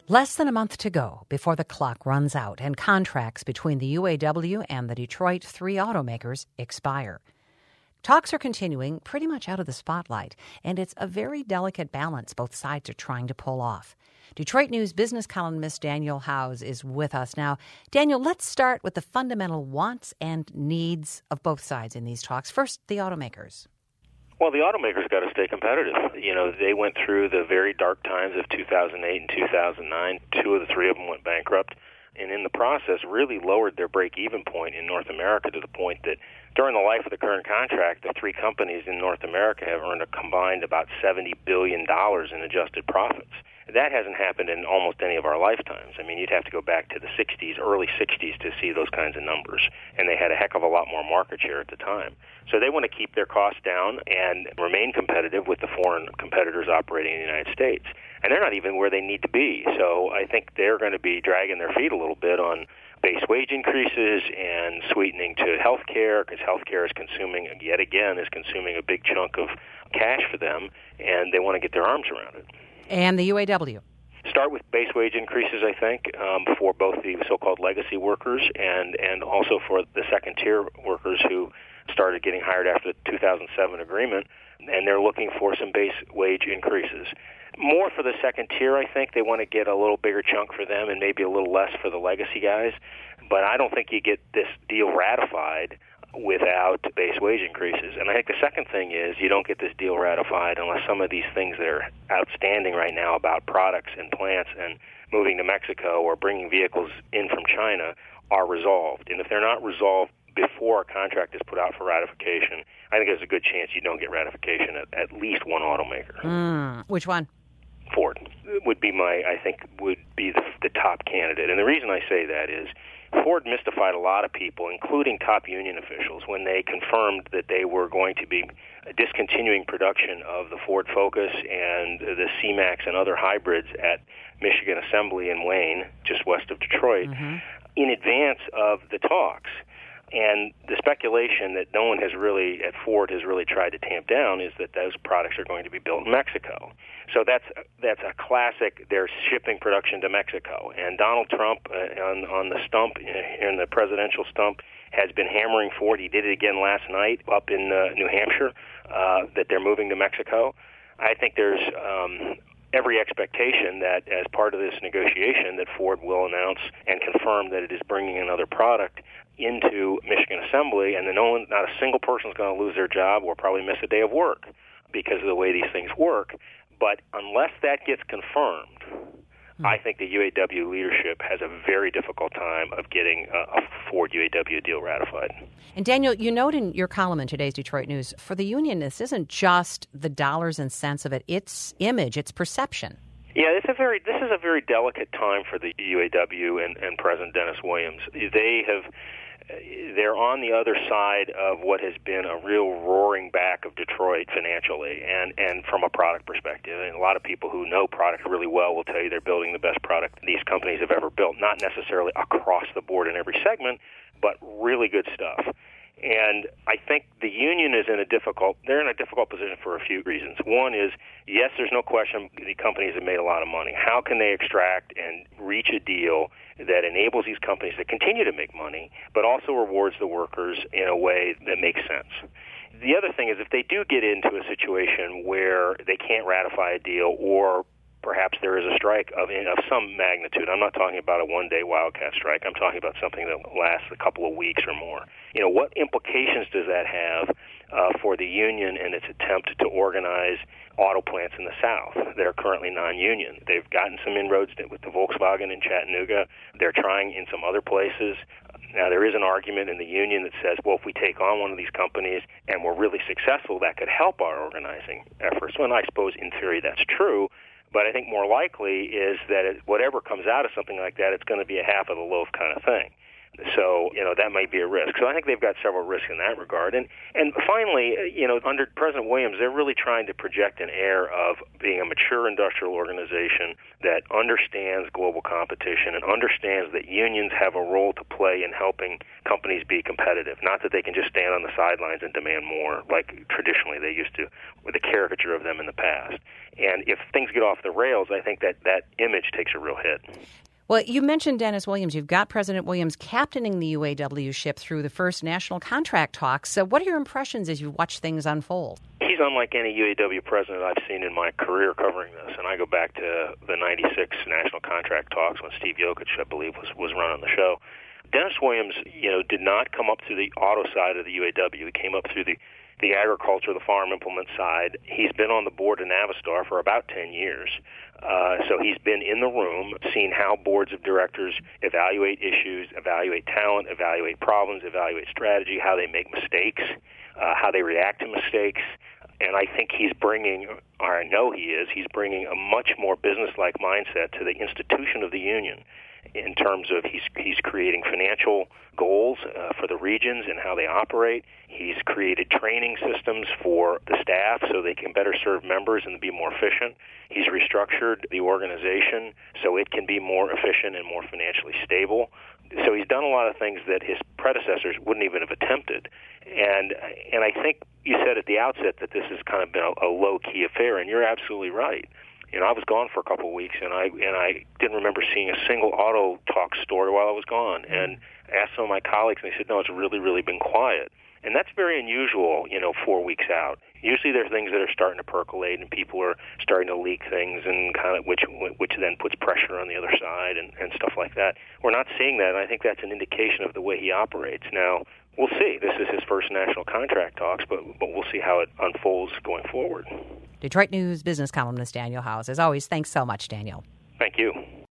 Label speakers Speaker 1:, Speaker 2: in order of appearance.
Speaker 1: Less than a month to go before the clock runs out and contracts between the UAW and the Detroit 3 automakers expire. Talks are continuing pretty much out of the spotlight, and it's a very delicate balance both sides are trying to pull off. Detroit News business columnist Daniel Howes is with us now. Daniel, let's start with the fundamental wants and needs of both sides in these talks. First, the automakers.
Speaker 2: Well, the automakers got to stay competitive. You know, they went through the very dark times of 2008 and 2009. Two of the three of them went bankrupt, and in the process really lowered their break-even point in North America to the point that during the life of the current contract, the three companies in North America have earned a combined about $70 billion in adjusted profits. That hasn't happened in almost any of our lifetimes. I mean, you'd have to go back to the 60s, early 60s to see those kinds of numbers, and they had a heck of a lot more market share at the time. So they want to keep their costs down and remain competitive with the foreign competitors operating in the United States. And they're not even where they need to be. So I think they're going to be dragging their feet a little bit on base wage increases and sweetening to health care, because health care is consuming, yet again, is consuming a big chunk of cash for them, and they want to get their arms around it.
Speaker 1: And the UAW?
Speaker 2: Start with base wage increases, I think, for both the so-called legacy workers and also for the second-tier workers who started getting hired after the 2007 agreement, and they're looking for some base wage increases. More for the second tier, I think. They want to get a little bigger chunk for them and maybe a little less for the legacy guys. But I don't think you get this deal ratified without base wage increases. And I think the second thing is you don't get this deal ratified unless some of these things that are outstanding right now about products and plants and moving to Mexico or bringing vehicles in from China are resolved. And if they're not resolved before a contract is put out for ratification, I think there's a good chance you don't get ratification at least one automaker.
Speaker 1: Which one?
Speaker 2: Ford would be the top candidate. And the reason I say that is Ford mystified a lot of people, including top union officials, when they confirmed that they were going to be discontinuing production of the Ford Focus and the C-Max and other hybrids at Michigan Assembly in Wayne, just west of Detroit, in advance of the talks. And the speculation that no one has really, at Ford, has really tried to tamp down is that those products are going to be built in Mexico. So that's a classic, they're shipping production to Mexico. And Donald Trump, on the stump, in the presidential stump, has been hammering Ford. He did it again last night up in New Hampshire, that they're moving to Mexico. I think there's every expectation that as part of this negotiation that Ford will announce and confirm that it is bringing another product into Michigan Assembly, and then not a single person is going to lose their job or probably miss a day of work because of the way these things work. But unless that gets confirmed, I think the UAW leadership has a very difficult time of getting a Ford UAW deal ratified.
Speaker 1: And Daniel, you note in your column in today's Detroit News, for the union, this isn't just the dollars and cents of it, it's image, it's perception.
Speaker 2: Yeah, this is a very delicate time for the UAW and President Dennis Williams. They're on the other side of what has been a real roaring back of Detroit financially and from a product perspective. And a lot of people who know product really well will tell you they're building the best product these companies have ever built, not necessarily across the board in every segment, but really good stuff. And I think the union is in a difficult position for a few reasons. One is, yes, there's no question the companies have made a lot of money. How can they extract and reach a deal that enables these companies to continue to make money, but also rewards the workers in a way that makes sense? The other thing is if they do get into a situation where they can't ratify a deal or perhaps there is a strike of some magnitude. I'm not talking about a one-day wildcat strike. I'm talking about something that lasts a couple of weeks or more. You know, what implications does that have for the union and its attempt to organize auto plants in the South that are currently non-union? They've gotten some inroads with the Volkswagen in Chattanooga. They're trying in some other places. Now, there is an argument in the union that says, well, if we take on one of these companies and we're really successful, that could help our organizing efforts. Well, and I suppose in theory that's true. But I think more likely is that whatever comes out of something like that, it's going to be a half of the loaf kind of thing. So, that might be a risk. So I think they've got several risks in that regard. And finally, under President Williams, they're really trying to project an air of being a mature industrial organization that understands global competition and understands that unions have a role to play in helping companies be competitive. Not that they can just stand on the sidelines and demand more like traditionally they used to with a caricature of them in the past. And if things get off the rails, I think that image takes a real hit.
Speaker 1: Well, you mentioned Dennis Williams. You've got President Williams captaining the UAW ship through the first national contract talks. So what are your impressions as you watch things unfold?
Speaker 2: He's unlike any UAW president I've seen in my career covering this. And I go back to the 96 national contract talks when Steve Yokich, I believe, was running the show. Dennis Williams, did not come up through the auto side of the UAW. He came up through the agriculture, the farm implement side. He's been on the board of Navistar for about 10 years. So he's been in the room, seen how boards of directors evaluate issues, evaluate talent, evaluate problems, evaluate strategy, how they make mistakes, how they react to mistakes. And I think he's bringing, or I know he is, he's bringing a much more business-like mindset to the institution of the union in terms of he's creating financial goals for the regions and how they operate. He's created training systems for the staff so they can better serve members and be more efficient. He's restructured the organization so it can be more efficient and more financially stable. So he's done a lot of things that his predecessors wouldn't even have attempted. And I think you said at the outset that this has kind of been a low-key affair, and you're absolutely right. I was gone for a couple of weeks, and I didn't remember seeing a single auto talk story while I was gone. And I asked some of my colleagues, and they said, no, it's really, really been quiet. And that's very unusual, 4 weeks out. Usually there are things that are starting to percolate, and people are starting to leak things, and kind of which then puts pressure on the other side and stuff like that. We're not seeing that, and I think that's an indication of the way he operates. Now, we'll see. This is his first national contract talks, but we'll see how it unfolds going forward.
Speaker 1: Detroit News business columnist Daniel Howes. As always, thanks so much, Daniel.
Speaker 2: Thank you.